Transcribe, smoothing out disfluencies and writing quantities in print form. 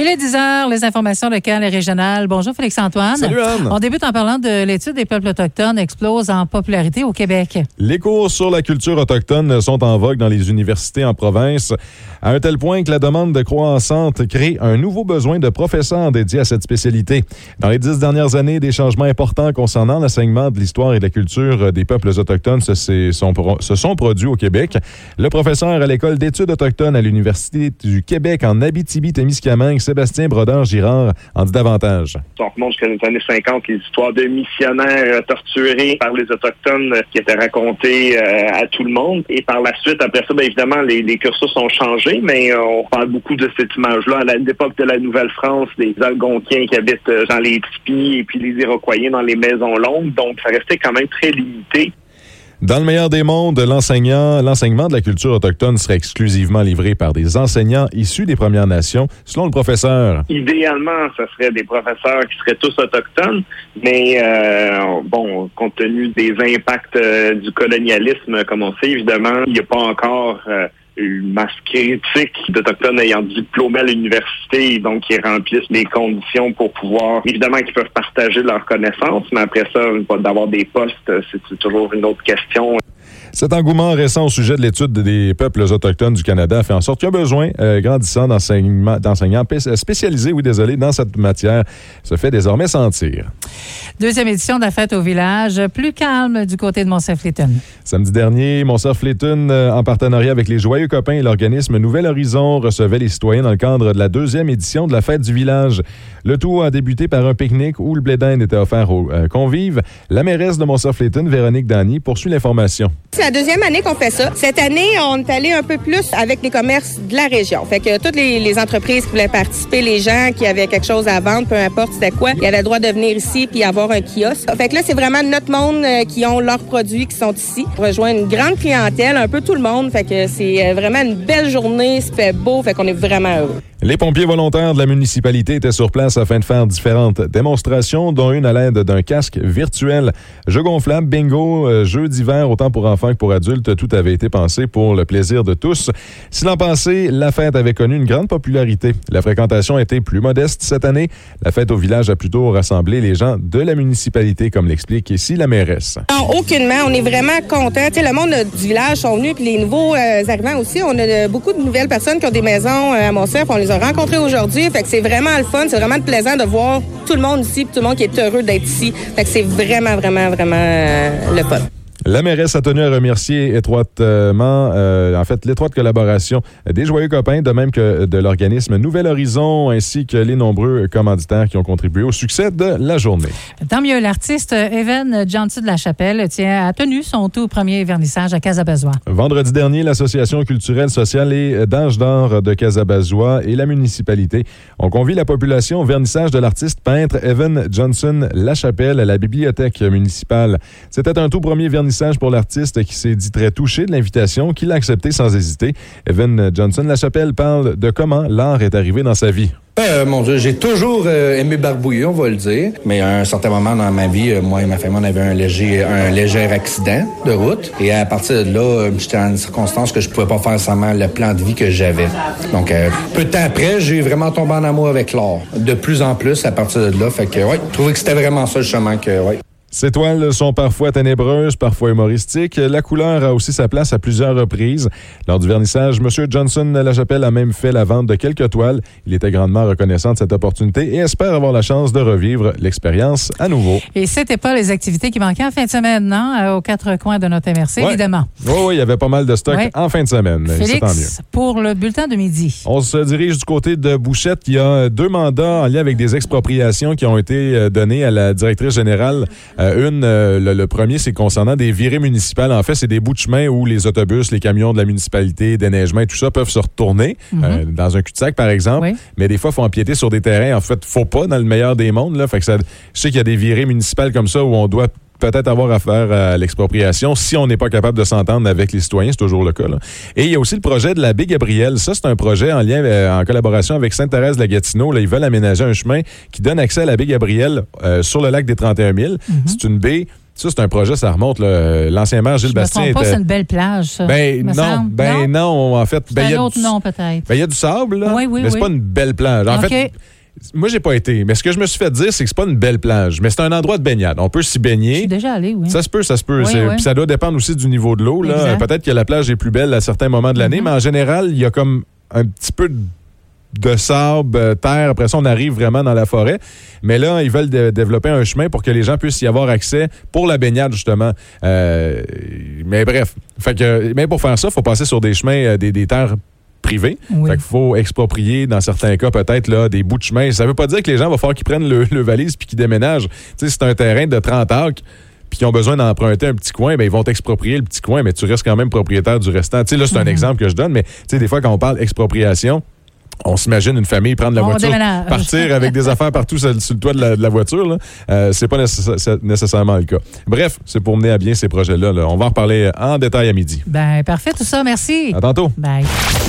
Il est 10h, les informations locales et régionales. Bonjour Félix-Antoine. Salut Anne. On débute en parlant de l'étude des peuples autochtones explose en popularité au Québec. Les cours sur la culture autochtone sont en vogue dans les universités en province, à un tel point que la demande croissante crée un nouveau besoin de professeurs dédiés à cette spécialité. Dans les 10 dernières années, des changements importants concernant l'enseignement de l'histoire et de la culture des peuples autochtones se sont produits au Québec. Le professeur à l'École d'études autochtones à l'Université du Québec en Abitibi-Témiscamingue, Sébastien Brodeur-Girard, en dit davantage. On remonte jusqu'aux années 50, les histoires de missionnaires torturés par les Autochtones qui étaient racontées à tout le monde. Et par la suite, après ça, bien évidemment, les cursus ont changé, mais on parle beaucoup de cette image-là. À l'époque de la Nouvelle-France, des Algonquiens qui habitent dans les tipis et puis les Iroquois dans les maisons longues. Donc, ça restait quand même très limité. Dans le meilleur des mondes, l'enseignement de la culture autochtone serait exclusivement livré par des enseignants issus des Premières Nations, selon le professeur. Idéalement, ce serait des professeurs qui seraient tous autochtones, mais compte tenu des impacts du colonialisme, comme on sait, évidemment, il n'y a pas encore une masse critique d'Autochtones ayant diplômé à l'université, donc qui remplissent les conditions pour pouvoir, évidemment, qu'ils peuvent partager leurs connaissances, mais après ça, d'avoir des postes, c'est toujours une autre question. Cet engouement récent au sujet de l'étude des peuples autochtones du Canada a fait en sorte qu'il y a besoin grandissant d'enseignants spécialisés, dans cette matière, se fait désormais sentir. Deuxième édition de la fête au village, plus calme du côté de Montsurf-Léton. Samedi dernier, Montsurf-Léton, en partenariat avec les Joyeux Copains et l'organisme Nouvel Horizon, recevait les citoyens dans le cadre de la deuxième édition de la fête du village. Le tout a débuté par un pique-nique où le blé d'Inde était offert aux convives. La mairesse de Montsurf-Léton, Véronique Dany, poursuit l'information. C'est la deuxième année qu'on fait ça. Cette année, on est allé un peu plus avec les commerces de la région. Fait que toutes les entreprises qui voulaient participer, les gens qui avaient quelque chose à vendre, peu importe c'était quoi, ils avaient le droit de venir ici puis avoir un kiosque. Fait que là, c'est vraiment notre monde qui ont leurs produits qui sont ici. On rejoint une grande clientèle, un peu tout le monde. Fait que c'est vraiment une belle journée, c'est fait beau, fait qu'on est vraiment heureux. Les pompiers volontaires de la municipalité étaient sur place afin de faire différentes démonstrations, dont une à l'aide d'un casque virtuel. Jeux gonflables, bingo, jeux d'hiver, autant pour enfants que pour adultes, tout avait été pensé pour le plaisir de tous. Si l'an passé, la fête avait connu une grande popularité, la fréquentation était plus modeste cette année. La fête au village a plutôt rassemblé les gens de la municipalité, comme l'explique ici la mairesse. Non, aucunement. On est vraiment contents. Le monde du village sont venus, puis les nouveaux arrivants aussi. On a beaucoup de nouvelles personnes qui ont des maisons à Montsurf. On les a rencontrés aujourd'hui. Fait que c'est vraiment le fun. C'est vraiment plaisant de voir tout le monde ici, puis tout le monde qui est heureux d'être ici. Fait que c'est vraiment, vraiment, vraiment le fun. La mairesse a tenu à remercier l'étroite collaboration des Joyeux Copains, de même que de l'organisme Nouvel Horizon, ainsi que les nombreux commanditaires qui ont contribué au succès de la journée. Tant mieux, l'artiste Evan Johnson de la Chapelle a tenu son tout premier vernissage à Casabazois. Vendredi dernier, l'Association culturelle, sociale et d'âge d'or de Casabazois et la municipalité ont convié la population au vernissage de l'artiste peintre Evan Johnson La Chapelle à la bibliothèque municipale. C'était un tout premier vernissage pour l'artiste qui s'est dit très touché de l'invitation, qu'il a accepté sans hésiter. Evan Johnson La Chapelle parle de comment l'art est arrivé dans sa vie. Mon Dieu, j'ai toujours aimé barbouiller, on va le dire. Mais à un certain moment dans ma vie, moi et ma famille, on avait un léger accident de route. Et à partir de là, j'étais dans une circonstance que je pouvais pas faire seulement le plan de vie que j'avais. Donc, peu de temps après, j'ai vraiment tombé en amour avec l'art. De plus en plus à partir de là. Fait que, je trouvais que c'était vraiment ça, le chemin que, Ces toiles sont parfois ténébreuses, parfois humoristiques. La couleur a aussi sa place à plusieurs reprises. Lors du vernissage, M. Johnson La Chapelle a même fait la vente de quelques toiles. Il était grandement reconnaissant de cette opportunité et espère avoir la chance de revivre l'expérience à nouveau. Et c'était pas les activités qui manquaient en fin de semaine, non? Aux quatre coins de notre MRC, évidemment. Oui, il y avait pas mal de stock en fin de semaine. Félix, tant mieux. Pour le bulletin de midi. On se dirige du côté de Bouchette. Il y a 2 mandats en lien avec des expropriations qui ont été donnés à la directrice générale. Le premier, c'est concernant des virées municipales. En fait, c'est des bouts de chemin où les autobus, les camions de la municipalité, déneigement et tout ça peuvent se retourner dans un cul-de-sac, par exemple. Oui. Mais des fois, il faut empiéter sur des terrains. En fait, faut pas dans le meilleur des mondes. Là. Fait que je sais qu'il y a des virées municipales comme ça où on doit peut-être avoir affaire à l'expropriation si on n'est pas capable de s'entendre avec les citoyens. C'est toujours le cas. Là. Et il y a aussi le projet de la baie Gabrielle. Ça, c'est un projet en lien, en collaboration avec Sainte-Thérèse-de-la-Gatineau. Là, ils veulent aménager un chemin qui donne accès à la baie Gabrielle sur le lac des 31 000. C'est une baie Ça, c'est un projet, ça remonte. Là. L'ancien maire Gilles Bastien était... c'est une belle plage, ça. Non, en fait. C'est un autre nom, peut-être. Il y a du sable, là, oui, mais c'est pas une belle plage. En fait, moi, j'ai pas été. Mais ce que je me suis fait dire, c'est que c'est pas une belle plage, mais c'est un endroit de baignade. On peut s'y baigner. Je suis déjà allé, oui. Ça se peut. Oui. Puis ça doit dépendre aussi du niveau de l'eau. Là. Peut-être que la plage est plus belle à certains moments de l'année, mais en général, il y a comme un petit peu de sable, terre. Après ça, on arrive vraiment dans la forêt. Mais là, ils veulent développer un chemin pour que les gens puissent y avoir accès pour la baignade, justement. Mais bref. Mais pour faire ça, il faut passer sur des chemins, des terres privées. Oui. Fait qu'il faut exproprier, dans certains cas, peut-être là, des bouts de chemin. Ça veut pas dire que les gens vont falloir qu'ils prennent le valise puis qu'ils déménagent. Tu sais, c'est un terrain de 30 acres puis qu'ils ont besoin d'emprunter un petit coin, ils vont t'exproprier le petit coin, mais tu restes quand même propriétaire du restant. Tu sais, là, c'est un exemple que je donne, mais tu sais, des fois, quand on parle expropriation, on s'imagine une famille prendre la voiture, partir avec des affaires partout sur le toit de la voiture. Là. C'est pas nécessairement le cas. Bref, c'est pour mener à bien ces projets-là. Là. On va en reparler en détail à midi. Ben parfait, tout ça. Merci. À tantôt. Bye.